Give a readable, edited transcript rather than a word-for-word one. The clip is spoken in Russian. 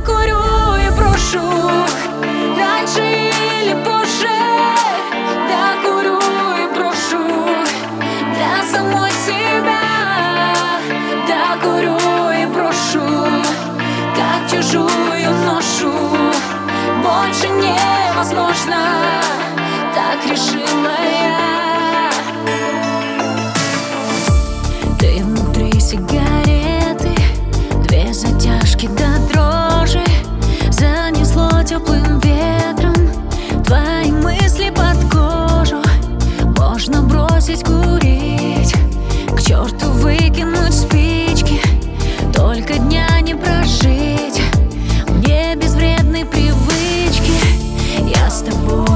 докурю и брошу. Раньше или позже докурю и брошу. Для самой себя докурю и брошу. Как чужую ношу больше невозможно, так решила я. Ты внутри сигареты, две затяжки до дрожи. Занесло теплым ветром твои мысли под кожу. Можно бросить курить, к черту выкинуть спички. Только дня не прожить мне без вредной привычки. Я с тобой